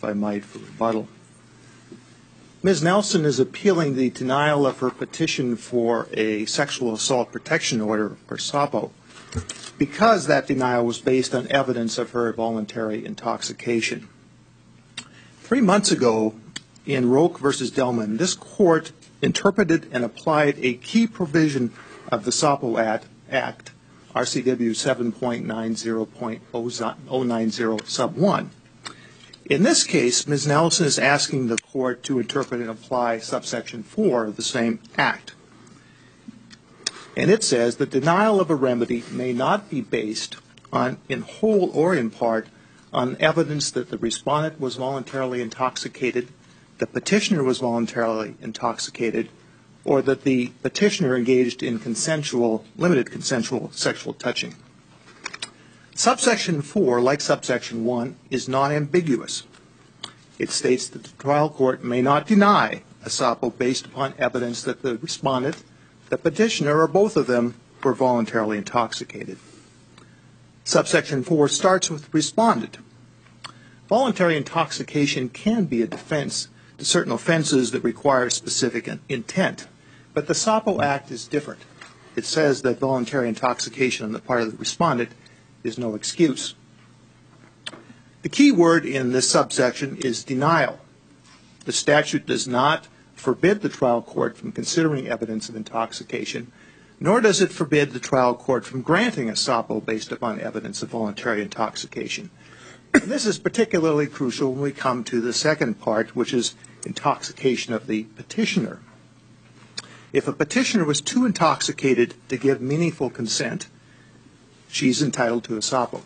if I might, for rebuttal. Ms. Nelson is appealing the denial of her petition for a sexual assault protection order, or SAPO, because that denial was based on evidence of her voluntary intoxication. 3 months ago, in Roque v. Delman, this court interpreted and applied a key provision of the SAPO Act, RCW 7.90.090 sub 1. In this case, Ms. Nelson is asking the court to interpret and apply subsection 4 of the same act. And it says the denial of a remedy may not be based on, in whole or in part, on evidence that the respondent was voluntarily intoxicated, the petitioner was voluntarily intoxicated, or that the petitioner engaged in limited consensual sexual touching. Subsection 4, like subsection 1, is not ambiguous. It states that the trial court may not deny a SAPO based upon evidence that the respondent, the petitioner, or both of them were voluntarily intoxicated. Subsection 4 starts with respondent. Voluntary intoxication can be a defense to certain offenses that require specific intent, but the SAPO Act is different. It says that voluntary intoxication on the part of the respondent is no excuse. The key word in this subsection is denial. The statute does not forbid the trial court from considering evidence of intoxication, nor does it forbid the trial court from granting a SAPO based upon evidence of voluntary intoxication. This is particularly crucial when we come to the second part, which is intoxication of the petitioner. If a petitioner was too intoxicated to give meaningful consent, she's entitled to a SAPO.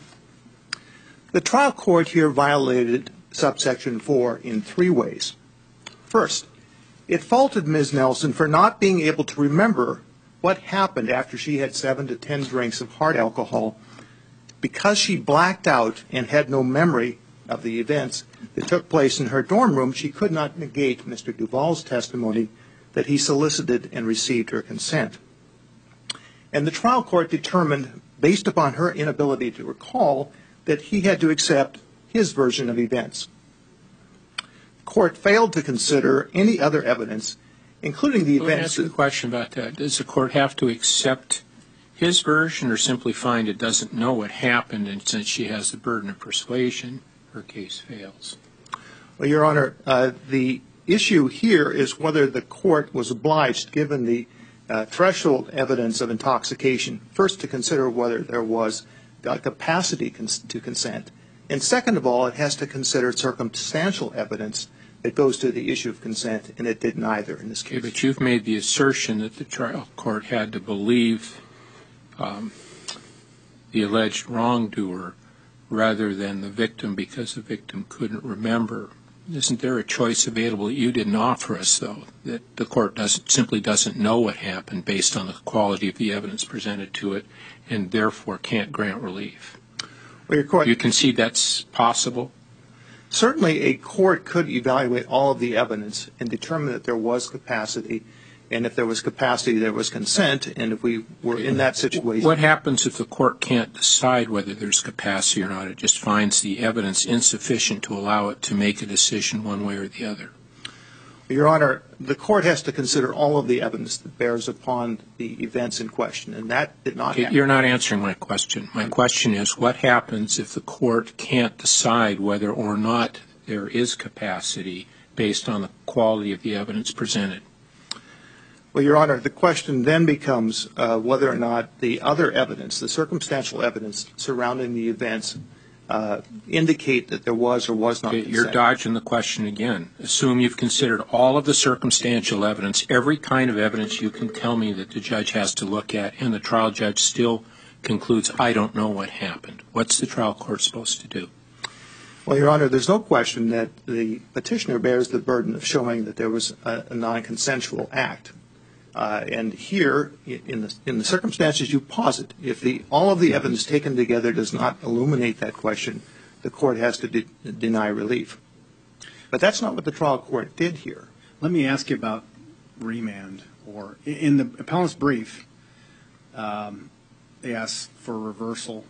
The trial court here violated subsection 4 in 3 ways. First, it faulted Ms. Nelson for not being able to remember what happened after she had 7 to 10 drinks of hard alcohol. Because she blacked out and had no memory of the events that took place in her dorm room, she could not negate Mr. Duvall's testimony that he solicited and received her consent. And the trial court determined, based upon her inability to recall, that he had to accept his version of events. The court failed to consider any other evidence, including the events. Let me ask you a question about that. Does the court have to accept his version or simply find it doesn't know what happened, and since she has the burden of persuasion, her case fails? Well, Your Honor, the issue here is whether the court was obliged, given the threshold evidence of intoxication, first to consider whether there was capacity to consent, and second of all, it has to consider circumstantial evidence that goes to the issue of consent, and it did neither in this case. Okay, but you've made the assertion that the trial court had to believe the alleged wrongdoer rather than the victim because the victim couldn't remember. Isn't there a choice available that you didn't offer us, though, that the court simply doesn't know what happened based on the quality of the evidence presented to it and therefore can't grant relief? Well, Your Court, you concede that's possible? Certainly a court could evaluate all of the evidence and determine that there was capacity, and if there was capacity, there was consent, and if we were in that situation. What happens if the court can't decide whether there's capacity or not? It just finds the evidence insufficient to allow it to make a decision one way or the other. Your Honor, the court has to consider all of the evidence that bears upon the events in question, and that did not happen. You're not answering my question. My question is, what happens if the court can't decide whether or not there is capacity based on the quality of the evidence presented? Well, Your Honor, the question then becomes whether or not the other evidence, the circumstantial evidence surrounding the events, indicate that there was or was not consent. You're dodging the question again. Assume you've considered all of the circumstantial evidence, every kind of evidence you can tell me that the judge has to look at, and the trial judge still concludes, I don't know what happened. What's the trial court supposed to do? Well, Your Honor, there's no question that the petitioner bears the burden of showing that there was a non-consensual act. And here, in the circumstances you posit, if all of the evidence taken together does not illuminate that question, the court has to deny relief. But that's not what the trial court did here. Let me ask you about remand. Or in the appellant's brief, they asked for reversal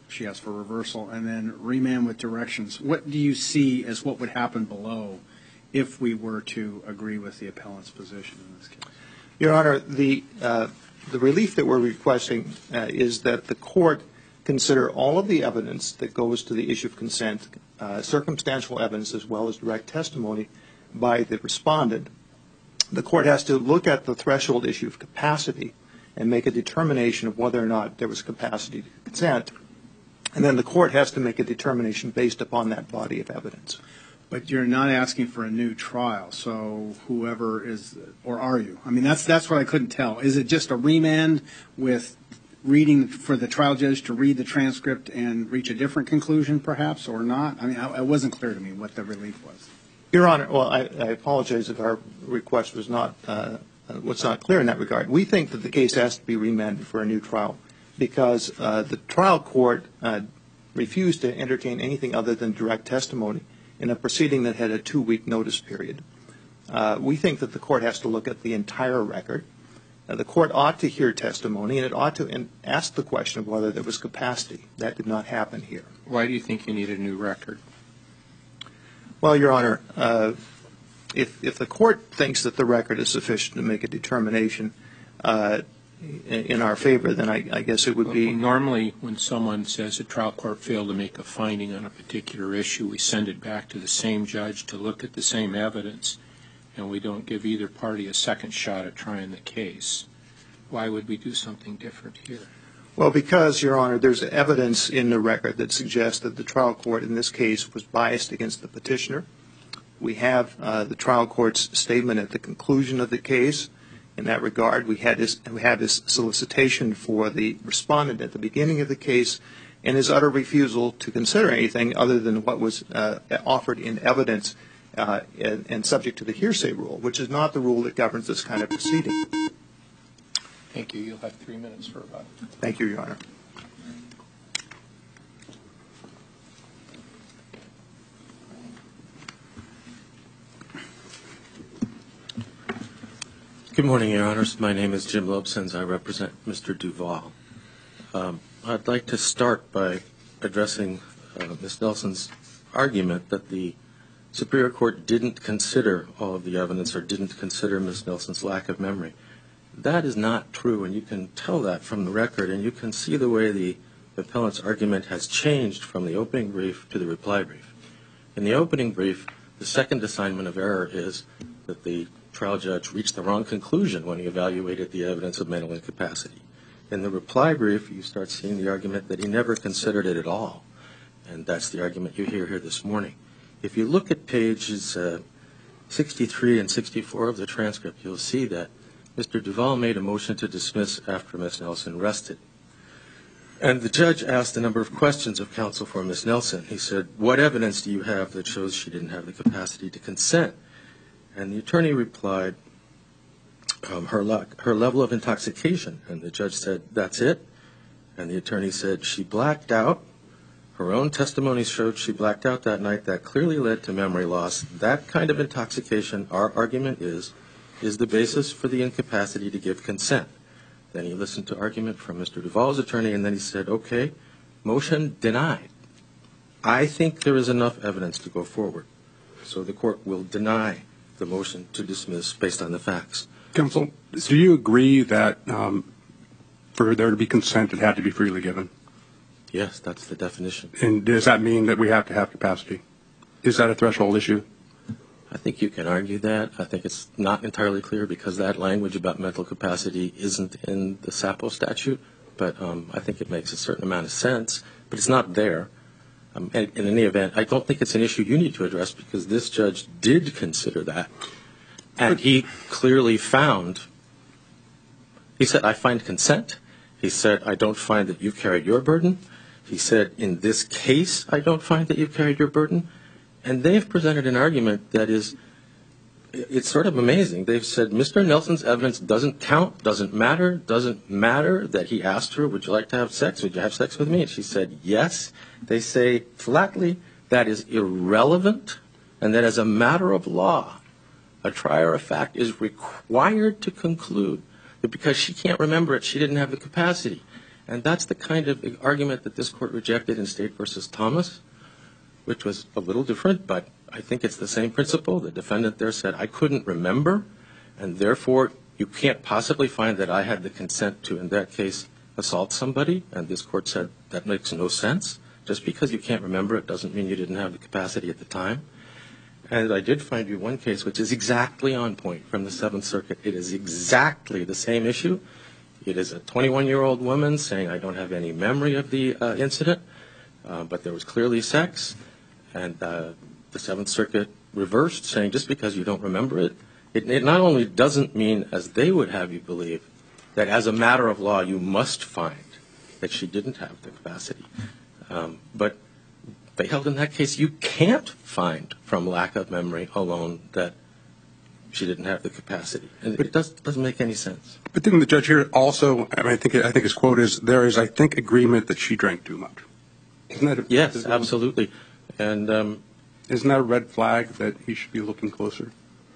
she asked for reversal, and then remand with directions. What do you see as what would happen below if we were to agree with the appellant's position in this case? Your Honor, the relief that we're requesting is that the court consider all of the evidence that goes to the issue of consent, circumstantial evidence as well as direct testimony by the respondent. The court has to look at the threshold issue of capacity and make a determination of whether or not there was capacity to consent. And then the court has to make a determination based upon that body of evidence. But you're not asking for a new trial, so whoever is, or are you? I mean, that's what I couldn't tell. Is it just a remand with reading for the trial judge to read the transcript and reach a different conclusion, perhaps, or not? I mean, it wasn't clear to me what the relief was. Your Honor, well, I apologize if our request was not clear in that regard. We think that the case has to be remanded for a new trial because the trial court refused to entertain anything other than direct testimony in a proceeding that had a 2-week notice period. We think that the court has to look at the entire record. The court ought to hear testimony, and it ought to ask the question of whether there was capacity. That did not happen here. Why do you think you need a new record? Well, Your Honor, if the court thinks that the record is sufficient to make a determination in our favor, then I guess it would be. Normally, when someone says a trial court failed to make a finding on a particular issue, we send it back to the same judge to look at the same evidence, and we don't give either party a second shot at trying the case. Why would we do something different here? Well, because, Your Honor, there's evidence in the record that suggests that the trial court in this case was biased against the petitioner. We have the trial court's statement at the conclusion of the case. In that regard, we have his solicitation for the respondent at the beginning of the case and his utter refusal to consider anything other than what was offered in evidence and subject to the hearsay rule, which is not the rule that governs this kind of proceeding. Thank you. You'll have 3 minutes for about. Thank you, Your Honor. Good morning, Your Honors. My name is Jim Lobsons. I represent Mr. Duval. I'd like to start by addressing Ms. Nelson's argument that the Superior Court didn't consider all of the evidence or didn't consider Ms. Nelson's lack of memory. That is not true, and you can tell that from the record, and you can see the way the appellant's argument has changed from the opening brief to the reply brief. In the opening brief, the second assignment of error is that the trial judge reached the wrong conclusion when he evaluated the evidence of mental incapacity. In the reply brief, you start seeing the argument that he never considered it at all, and that's the argument you hear here this morning. If you look at pages 63 and 64 of the transcript, you'll see that Mr. Duval made a motion to dismiss after Ms. Nelson rested. And the judge asked a number of questions of counsel for Ms. Nelson. He said, what evidence do you have that shows she didn't have the capacity to consent? And the attorney replied, her level of intoxication. And the judge said, that's it. And the attorney said, she blacked out. Her own testimony showed she blacked out that night. That clearly led to memory loss. That kind of intoxication, our argument is the basis for the incapacity to give consent. Then he listened to argument from Mr. Duval's attorney, and then he said, okay, motion denied. I think there is enough evidence to go forward. So the court will deny the motion to dismiss based on the facts. Counsel, do you agree that for there to be consent, it had to be freely given? Yes, that's the definition. And does that mean that we have to have capacity? Is that a threshold issue? I think you can argue that. I think it's not entirely clear because that language about mental capacity isn't in the SAPO statute, but I think it makes a certain amount of sense, but it's not there. In any event, I don't think it's an issue you need to address because this judge did consider that, and he clearly found, he said, I find consent. He said, I don't find that you've carried your burden. He said, in this case, I don't find that you've carried your burden. And they've presented an argument that is, it's sort of amazing. They've said, Mr. Nelson's evidence doesn't count, doesn't matter that he asked her, would you like to have sex? Would you have sex with me? And she said, yes. They say flatly that is irrelevant and that as a matter of law, a trier of fact is required to conclude that because she can't remember it, she didn't have the capacity. And that's the kind of argument that this court rejected in State v. Thomas, which was a little different, but I think it's the same principle. The defendant there said, I couldn't remember, and therefore you can't possibly find that I had the consent to, in that case, assault somebody. And this court said that makes no sense. Just because you can't remember it doesn't mean you didn't have the capacity at the time. And I did find you one case which is exactly on point from the Seventh Circuit. It is exactly the same issue. It is a 21-year-old woman saying, I don't have any memory of the incident, but there was clearly sex. And the Seventh Circuit reversed, saying just because you don't remember it, it not only doesn't mean, as they would have you believe, that as a matter of law you must find that she didn't have the capacity, but they held in that case you can't find from lack of memory alone that she didn't have the capacity. And it doesn't make any sense. But didn't the judge here also, I think his quote is, there is, I think, agreement that she drank too much. Isn't that Yes, absolutely. And isn't that a red flag that he should be looking closer?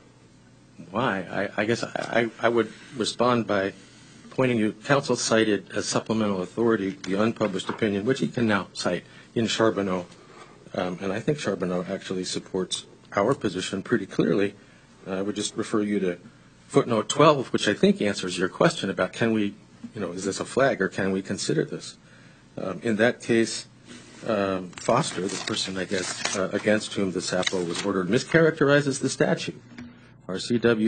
Why? I guess I would respond by pointing you, counsel cited as supplemental authority the unpublished opinion, which he can now cite in Charbonneau. And I think Charbonneau actually supports our position pretty clearly. I would just refer you to footnote 12, which I think answers your question about can we, is this a flag or can we consider this? In that case, Foster, the person, I guess, against whom the SAPO was ordered, mischaracterizes the statute. Our CW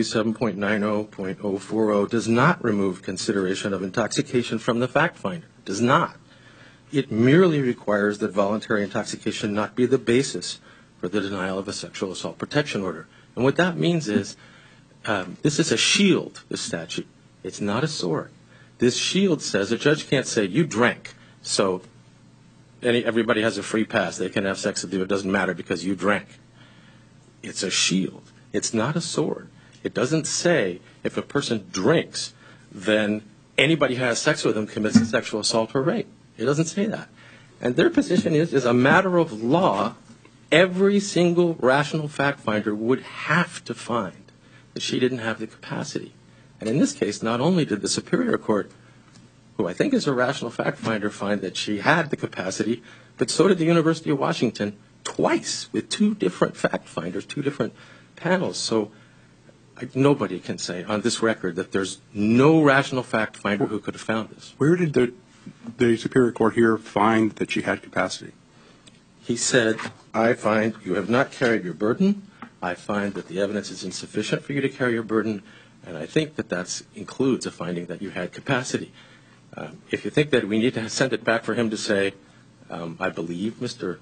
7.90.040 does not remove consideration of intoxication from the fact finder. It does not. It merely requires that voluntary intoxication not be the basis for the denial of a sexual assault protection order. And what that means is this is a shield, this statute. It's not a sword. This shield says a judge can't say, you drank, so everybody has a free pass. They can have sex with you. It doesn't matter because you drank. It's a shield. It's not a sword. It doesn't say if a person drinks, then anybody who has sex with them commits a sexual assault or rape. It doesn't say that. And their position is, as a matter of law, every single rational fact finder would have to find that she didn't have the capacity. And in this case, not only did the Superior Court, who I think is a rational fact finder, find that she had the capacity, but so did the University of Washington twice with two different fact finders, two different panels. So nobody can say on this record that there's no rational fact finder who could have found this. Where did the Superior Court here find that she had capacity? He said, I find you have not carried your burden. I find that the evidence is insufficient for you to carry your burden. And I think that includes a finding that you had capacity. If you think that we need to send it back for him to say, I believe Mr.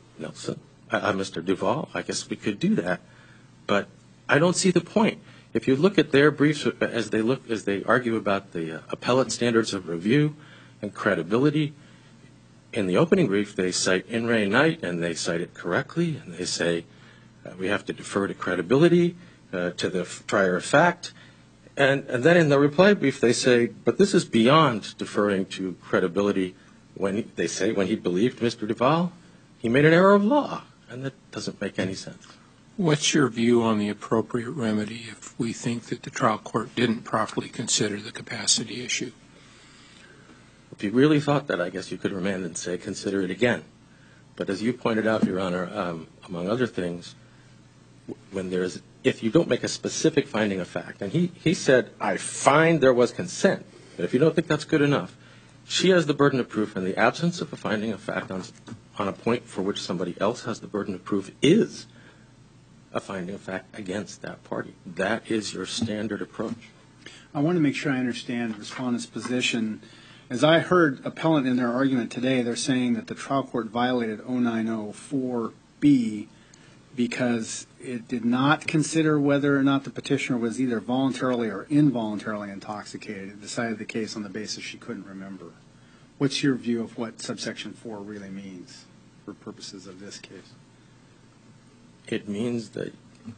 Duvall, I guess we could do that. But I don't see the point. If you look at their briefs as they argue about the appellate standards of review and credibility, in the opening brief they cite In re Knight, and they cite it correctly, and they say we have to defer to credibility, to the trier of fact. And then in the reply brief they say, but this is beyond deferring to credibility when they say when he believed Mr. Duvall, he made an error of law. And that doesn't make any sense. What's your view on the appropriate remedy if we think that the trial court didn't properly consider the capacity issue? If you really thought that, I guess you could remand and say consider it again. But as you pointed out, Your Honor, among other things, if you don't make a specific finding of fact, and he said, I find there was consent, but if you don't think that's good enough, she has the burden of proof, and the absence of a finding of fact on a point for which somebody else has the burden of proof is a finding of fact against that party. That is your standard approach. I want to make sure I understand the respondent's position. As I heard appellant in their argument today, they're saying that the trial court violated 0904B because it did not consider whether or not the petitioner was either voluntarily or involuntarily intoxicated. It decided the case on the basis she couldn't remember. What's your view of what subsection 4 really means for purposes of this case? It means that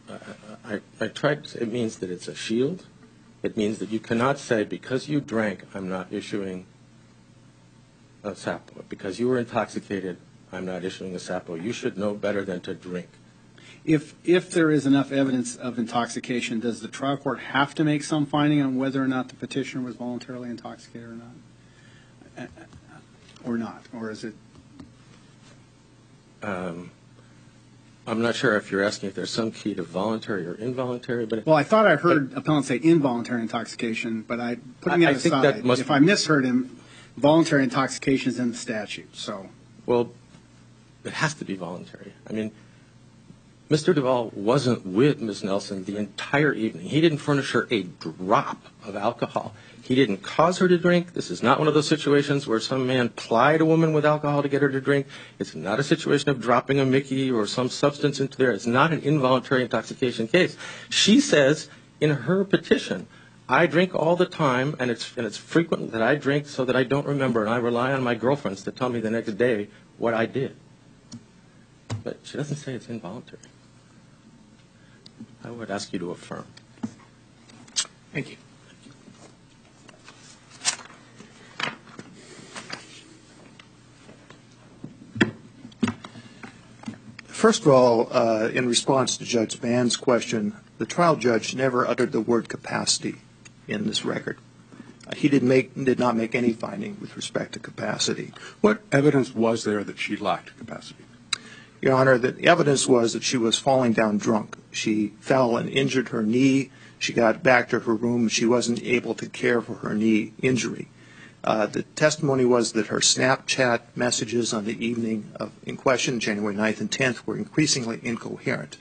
it means that it's a shield. It means that you cannot say because you drank, I'm not issuing a SAPO. Because you were intoxicated, I'm not issuing a SAPO. You should know better than to drink. If there is enough evidence of intoxication, does the trial court have to make some finding on whether or not the petitioner was voluntarily intoxicated or not? or not? Or is it? I'm not sure if you're asking if there's some key to voluntary or involuntary, but Well, I thought I heard appellant say involuntary intoxication, but putting that I think aside, that must- if I misheard him, voluntary intoxication is in the statute. So, well, it has to be voluntary. I mean, Mr. Duvall wasn't with Ms. Nelson the entire evening. He didn't furnish her a drop of alcohol. He didn't cause her to drink. This is not one of those situations where some man plied a woman with alcohol to get her to drink. It's not a situation of dropping a Mickey or some substance into there. It's not an involuntary intoxication case. She says in her petition, I drink all the time, and it's frequent that I drink so that I don't remember, and I rely on my girlfriends to tell me the next day what I did. But she doesn't say it's involuntary. I would ask you to affirm. Thank you. First of all, in response to Judge Mann's question, the trial judge never uttered the word capacity in this record. He did not make any finding with respect to capacity. What evidence was there that she lacked capacity? Your Honor, the evidence was that she was falling down drunk. She fell and injured her knee. She got back to her room. She wasn't able to care for her knee injury. The testimony was that her Snapchat messages on the evening in question, January 9th and 10th, were increasingly incoherent.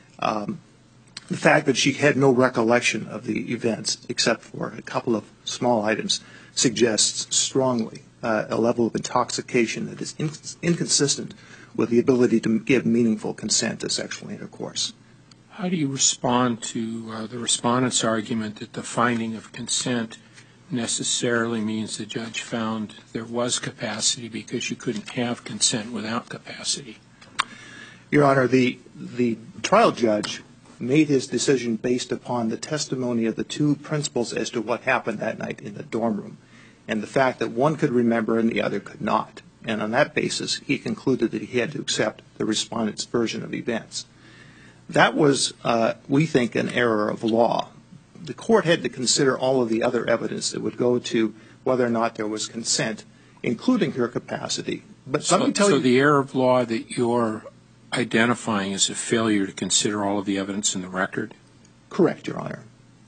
The fact that she had no recollection of the events except for a couple of small items suggests strongly a level of intoxication that is inconsistent with the ability to give meaningful consent to sexual intercourse. How do you respond to the respondent's argument that the finding of consent necessarily means the judge found there was capacity because you couldn't have consent without capacity? Your Honor, the trial judge made his decision based upon the testimony of the two principals as to what happened that night in the dorm room and the fact that one could remember and the other could not. And on that basis, he concluded that he had to accept the respondent's version of events. That was, we think, an error of law. The court had to consider all of the other evidence that would go to whether or not there was consent, including her capacity. But let me tell you. So the error of law that you're identifying is a failure to consider all of the evidence in the record? Correct, Your Honor.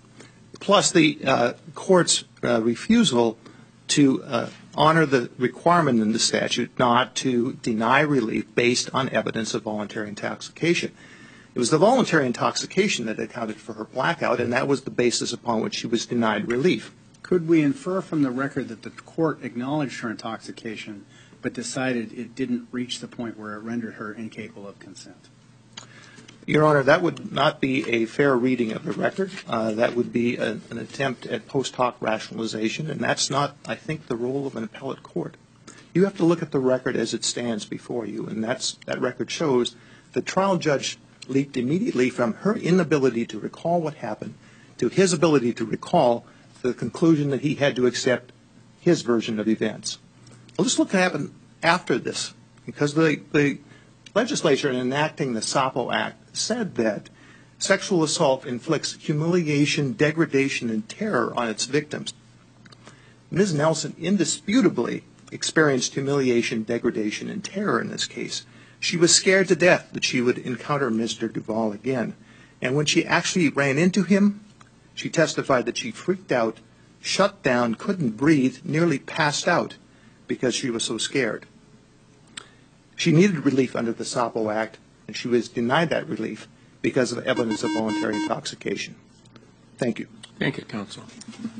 Plus the court's refusal to honor the requirement in the statute not to deny relief based on evidence of voluntary intoxication. It was the voluntary intoxication that accounted for her blackout, and that was the basis upon which she was denied relief. Could we infer from the record that the court acknowledged her intoxication but decided it didn't reach the point where it rendered her incapable of consent? Your Honor, that would not be a fair reading of the record. That would be an attempt at post hoc rationalization, and that's not, I think, the role of an appellate court. You have to look at the record as it stands before you, and that record shows the trial judge leaped immediately from her inability to recall what happened to his ability to recall the conclusion that he had to accept his version of events. Well, let's look what happened after this, because the legislature in enacting the SAPO Act said that sexual assault inflicts humiliation, degradation, and terror on its victims. Ms. Nelson indisputably experienced humiliation, degradation, and terror in this case. She was scared to death that she would encounter Mr. Duvall again. And when she actually ran into him, she testified that she freaked out, shut down, couldn't breathe, nearly passed out because she was so scared. She needed relief under the SAPO Act, and she was denied that relief because of evidence of voluntary intoxication. Thank you. Thank you, counsel.